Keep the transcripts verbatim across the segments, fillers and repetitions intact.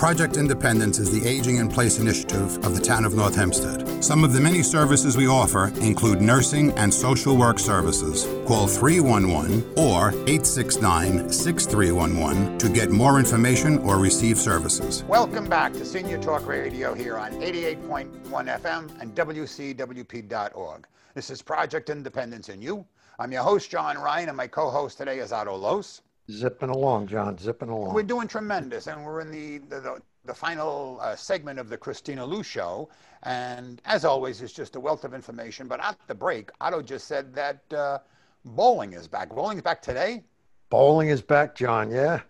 Project Independence is the Aging in Place initiative of the town of North Hempstead. Some of the many services we offer include nursing and social work services. Call three one one or eight six nine, six three one one to get more information or receive services. Welcome back to Senior Talk Radio here on eighty-eight point one F M and W C W P dot org. This is Project Independence and You. I'm your host, John Ryan, and my co-host today is Otto Los. Zipping along, John, zipping along. We're doing tremendous, and we're in the the, the, the final uh, segment of the Christina Lou Show. And as always, it's just a wealth of information. But at the break, Otto just said that uh, bowling is back. Bowling is back today? Bowling is back, John, yeah.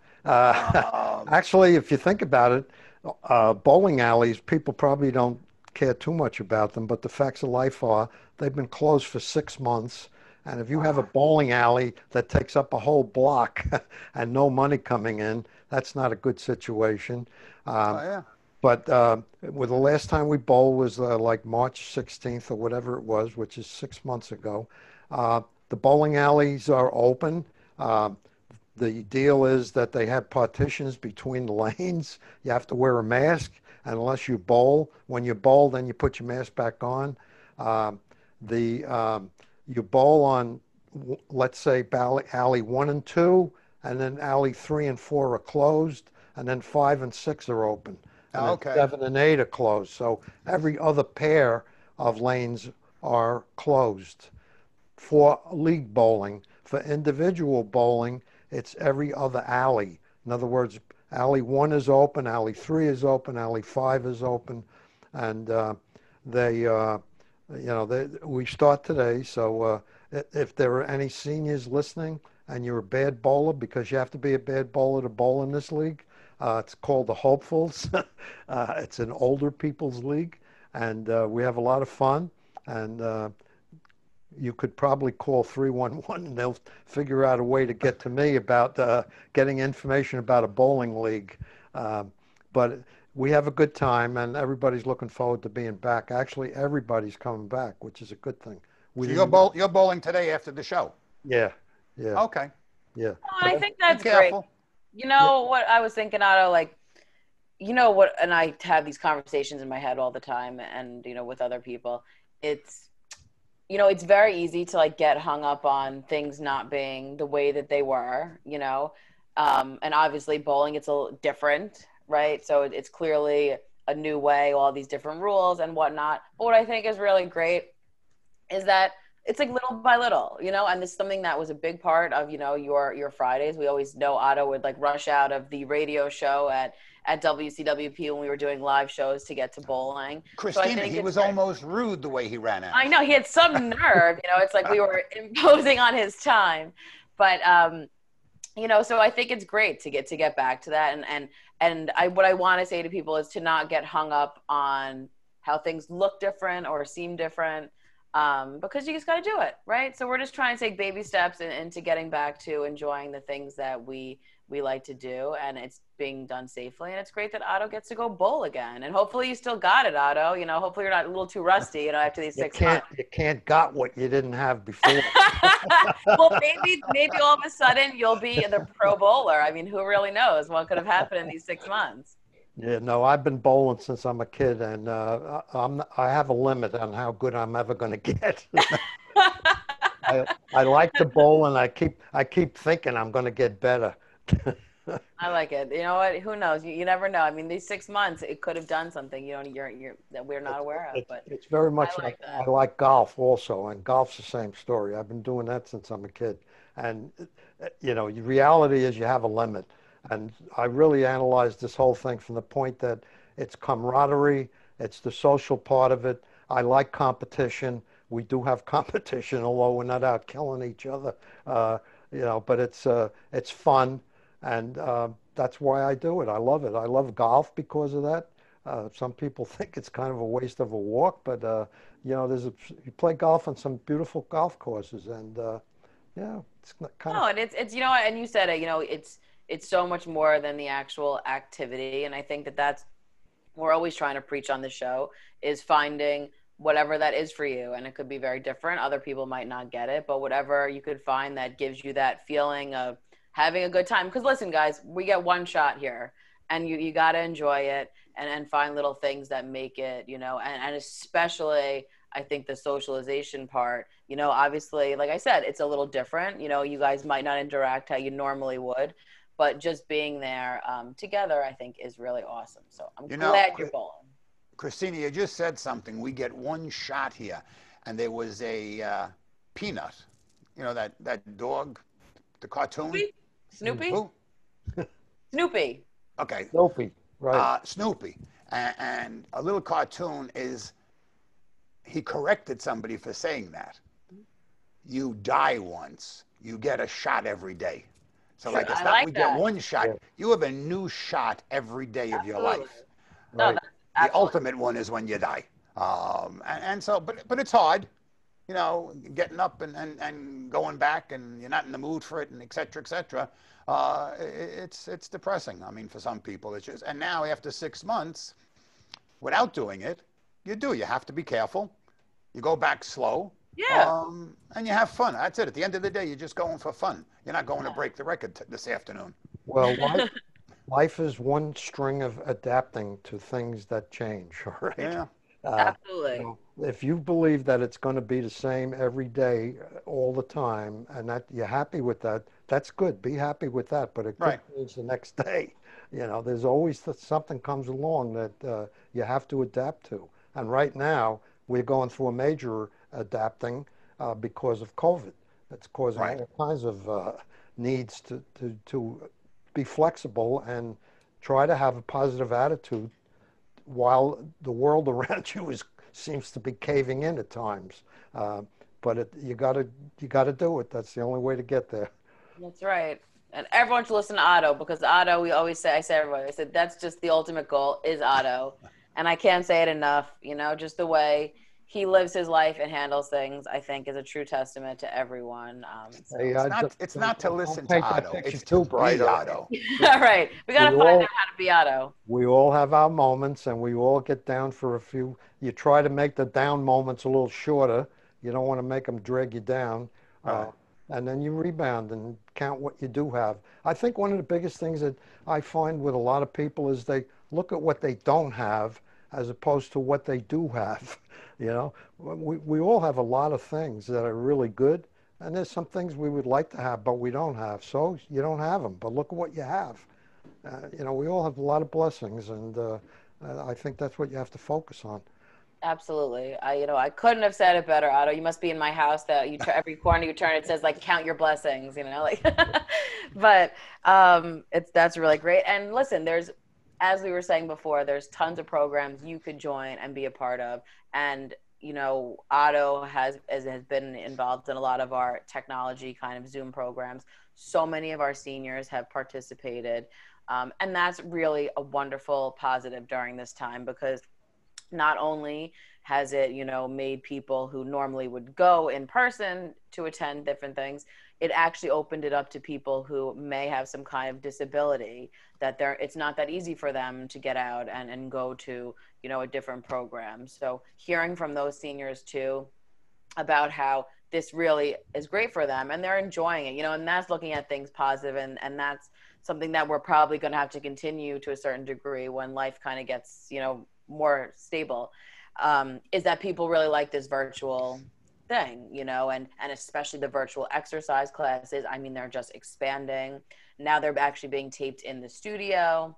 Uh, um, actually, if you think about it, uh, bowling alleys, people probably don't care too much about them, but the facts of life are they've been closed for six months. And if you have a bowling alley that takes up a whole block and no money coming in, that's not a good situation. Um, oh, yeah. But uh, with the last time we bowled was uh, like March sixteenth or whatever it was, which is six months ago. Uh, the bowling alleys are open. Uh, the deal is that they have partitions between the lanes. You have to wear a mask unless you bowl. When you bowl, then you put your mask back on. Uh, the um, You bowl on, let's say, alley one and two, and then alley three and four are closed, and then five and six are open. And oh, okay. Seven and eight are closed. So every other pair of lanes are closed for league bowling. For individual bowling, it's every other alley. In other words, alley one is open, alley three is open, alley five is open, and uh, they... Uh, You know, they, we start today, so uh, if there are any seniors listening and you're a bad bowler, because you have to be a bad bowler to bowl in this league, uh, it's called the Hopefuls. uh, it's an older people's league, and uh, we have a lot of fun. And uh, you could probably call three one one, and they'll figure out a way to get to me about uh, getting information about a bowling league. Uh, but we have a good time, and everybody's looking forward to being back. Actually, everybody's coming back, which is a good thing. We so you're, bowl, you're bowling today after the show? Yeah, yeah. Okay. Yeah. Oh, I think that's great. You know yeah. what I was thinking, Otto, like, you know what, and I have these conversations in my head all the time and, you know, with other people. It's, you know, it's very easy to, like, get hung up on things not being the way that they were, you know. Um, and obviously bowling, it's a little different, right? So it's clearly a new way, all these different rules and whatnot. But what I think is really great is that it's like little by little, you know, and this is something that was a big part of, you know, your, your Fridays. We always know Otto would like rush out of the radio show at, at W C W P when we were doing live shows to get to bowling. Christina, so he was great. almost rude the way he ran out. I know, he had some nerve, you know, it's like we were imposing on his time. But, um, you know, so I think it's great to get to get back to that. And, and, and I, what I want to say to people is to not get hung up on how things look different or seem different, um, because you just got to do it, right? So we're just trying to take baby steps in, into getting back to enjoying the things that we, we like to do, and it's being done safely. And it's great that Otto gets to go bowl again. And hopefully you still got it, Otto. You know, hopefully you're not a little too rusty, you know, after these you six can't, months. You can't got what you didn't have before. Well, maybe, maybe all of a sudden you'll be the pro bowler. I mean, who really knows what could have happened in these six months? Yeah, no, I've been bowling since I'm a kid, and uh, I'm, I have a limit on how good I'm ever going to get. I, I like to bowl, and I keep, I keep thinking I'm going to get better. I like it. You know what? Who knows? You, you never know. I mean, these six months, it could have done something, you know, you're, you're, that we're not aware of. It's, but it's very much I like, like, I like golf also, and golf's the same story. I've been doing that since I'm a kid. And, you know, reality is you have a limit. And I really analyzed this whole thing from the point that it's camaraderie, it's the social part of it. I like competition. We do have competition, although we're not out killing each other, uh, you know, but it's, uh, it's fun. And uh, that's why I do it. I love it. I love golf because of that. Uh, some people think it's kind of a waste of a walk, but, uh, you know, there's a, you play golf on some beautiful golf courses, and, uh, yeah, it's kind no, of... and it's, it's, you know, and you said it, you know, it's, it's so much more than the actual activity. And I think that that's, we're always trying to preach on the show, is finding whatever that is for you. And it could be very different. Other people might not get it, but whatever you could find that gives you that feeling of having a good time. Because listen, guys, we get one shot here. and you, you got to enjoy it and, and find little things that make it, you know, and, and especially I think the socialization part, you know, obviously, like I said, it's a little different. You know, you guys might not interact how you normally would, but just being there um, together, I think, is really awesome. So I'm You know, glad Chri- you're bowling. Christina, you just said something. We get one shot here, and there was a uh, Peanut. You know that that dog, the cartoon. Snoopy? Snoopy? Who? Snoopy. Okay, Snoopy, right. uh, Snoopy, and, and a little cartoon is. He corrected somebody for saying that. You die once, you get a shot every day. So like it's I not like we that. get one shot. Yeah. You have a new shot every day of your Absolutely. life. No, Right. that's The absolutely. ultimate one is when you die. Um, and, and so, but but it's hard, you know, getting up and, and, and going back, and you're not in the mood for it, and et cetera, et cetera. Uh, it, it's it's depressing. I mean, for some people, it's just. And now after six months, without doing it, you do. You have to be careful. You go back slow. Yeah. Um, and you have fun. That's it. At the end of the day, you're just going for fun. You're not going to break the record t- this afternoon. Well, life, life is one string of adapting to things that change, all right? Yeah. Uh, Absolutely. you know, if you believe that it's going to be the same every day, uh, all the time, and that you're happy with that, that's good. Be happy with that, but it could Right. change the next day. You know, there's always th- something comes along that uh, you have to adapt to. And right now, we're going through a major adapting uh, because of COVID. It's causing Right. all kinds of uh, needs to, to, to be flexible and try to have a positive attitude while the world around you is seems to be caving in at times. Uh, but it, you got to you got to do it. That's the only way to get there. That's right. And everyone should listen to Otto, because Otto, we always say, I say everybody, I said, that's just the ultimate goal is Otto. And I can't say it enough, you know, just the way he lives his life and handles things, I think, is a true testament to everyone. Um, so. Hey, It's I not, don't- it's not to don't listen to paint that Otto. picture It's too to bright, be all right? Otto. All right. We got to We find all- out how to be Otto. We all have our moments, and we all get down for a few. You try to make the down moments a little shorter. You don't want to make them drag you down. Uh, Right. and then you rebound and count what you do have. I think one of the biggest things that I find with a lot of people is they look at what they don't have as opposed to what they do have. You know, we, we all have a lot of things that are really good, and there's some things we would like to have, but we don't have. So you don't have them, but look at what you have. Uh, you know, we all have a lot of blessings, and uh, uh, I think that's what you have to focus on. Absolutely. I, you know, I couldn't have said it better, Otto. You must be in my house that you, every corner you turn, it says like, count your blessings, you know, like, but um, it's, that's really great. And listen, there's, as we were saying before, there's tons of programs you could join and be a part of. And, you know, Otto has, has has been involved in a lot of our technology kind of Zoom programs. So many of our seniors have participated. Um, and that's really a wonderful positive during this time, because not only has it, you know, made people who normally would go in person to attend different things, it actually opened it up to people who may have some kind of disability, that they're, it's not that easy for them to get out and, and go to, you know, a different program. So hearing from those seniors too about how this really is great for them and they're enjoying it, you know, and that's looking at things positive, and, and that's something that we're probably going to have to continue to a certain degree when life kind of gets, you know, more stable, um, is that people really like this virtual thing, you know, and, and especially the virtual exercise classes. I mean, they're just expanding. Now they're actually being taped in the studio,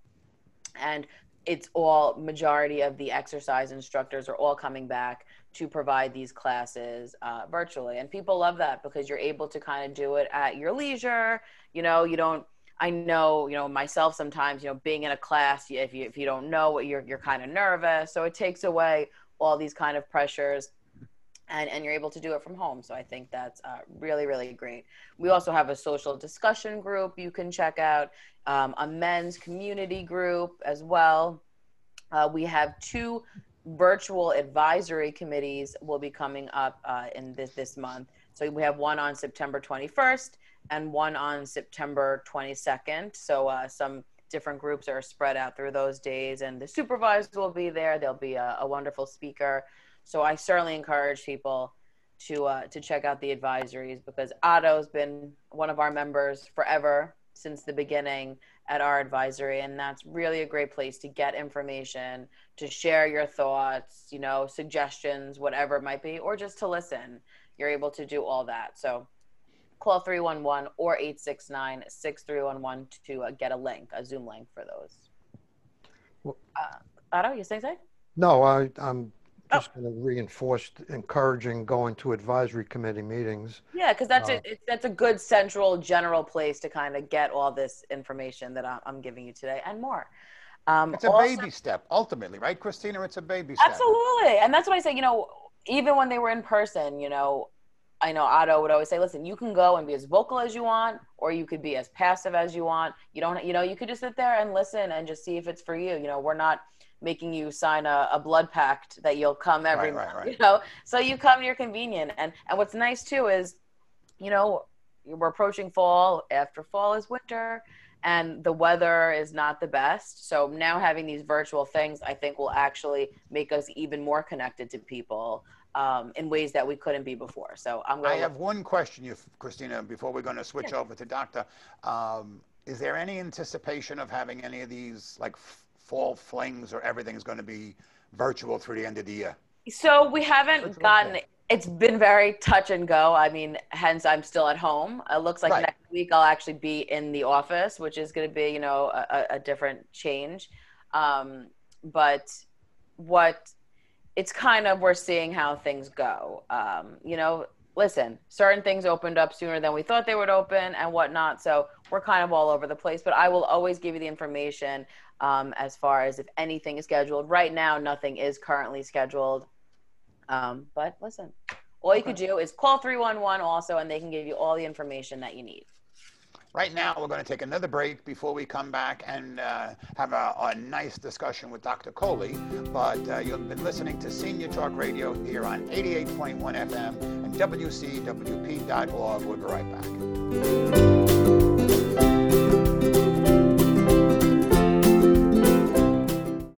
and it's all, majority of the exercise instructors are all coming back to provide these classes uh, virtually. And people love that because you're able to kind of do it at your leisure. You know, you don't, I know, you know, myself sometimes, you know, being in a class, if you, if you don't know what, you're, you're kind of nervous. So it takes away all these kind of pressures, and, and you're able to do it from home. So I think that's uh, really, really great. We also have a social discussion group you can check out, um, a men's community group as well. Uh, we have two virtual advisory committees will be coming up uh, in this, this month. So we have one on September twenty-first and one on September twenty-second. So uh, some different groups are spread out through those days, and the supervisors will be there. There'll be a, a wonderful speaker. So I certainly encourage people to uh, to check out the advisories, because Otto's been one of our members forever, since the beginning, at our advisory, and that's really a great place to get information, to share your thoughts, you know, suggestions, whatever it might be, or just to listen. You're able to do all that. So call three one one or eight six nine, six three one one to uh, get a link, a Zoom link for those. Well, uh, Otto, you saying something? No, I, I'm just Oh. going to reinforce encouraging going to advisory committee meetings. Yeah, because that's Uh, a it's, that's a good central general place to kind of get all this information that I'm, I'm giving you today and more. Um, It's a also- baby step, ultimately, right, Christina? It's a baby step. Absolutely. And that's what I say, you know, even when they were in person, you know, I know Otto would always say, listen, you can go and be as vocal as you want, or you could be as passive as you want. You don't, you know, you could just sit there and listen and just see if it's for you. You know, we're not making you sign a, a blood pact that you'll come every Right, right, month, right. you know, so you come, you're convenient. And, and what's nice too is, you know, we're approaching fall. After fall is winter, and the weather is not the best. So now having these virtual things, I think, will actually make us even more connected to people um, in ways that we couldn't be before. So I'm going I to have one question, you, Christina, before we're going to switch Yeah. over to Doctor. Um, is there any anticipation of having any of these, like, f- fall flings, or everything's going to be virtual through the end of the year? So we haven't Virtual, gotten, yeah. it's been very touch and go. I mean, hence I'm still at home. It looks like Right. next week I'll actually be in the office, which is going to be, you know, a, a different change. Um, but what it's kind of, we're seeing how things go. Um, you know, listen, certain things opened up sooner than we thought they would open and whatnot. So we're kind of all over the place, but I will always give you the information um, as far as if anything is scheduled. Right now, nothing is currently scheduled. Um, but listen, all you could do is call three one one also, and they can give you all the information that you need. Right now, we're going to take another break before we come back and uh, have a, a nice discussion with Doctor Coley. But uh, you've been listening to Senior Talk Radio here on eighty-eight point one F M and W C W P dot org. We'll be right back.